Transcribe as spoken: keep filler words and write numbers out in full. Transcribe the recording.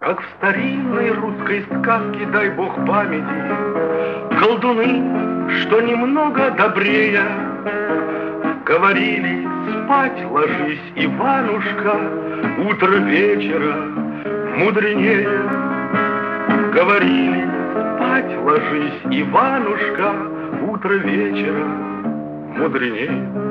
Как в старинной русской сказке, дай бог памяти, колдуны, что немного добрее, говорили: спать ложись, Иванушка, утро вечера мудренее. Говорили: спать ложись, Иванушка, утро вечера мудренее.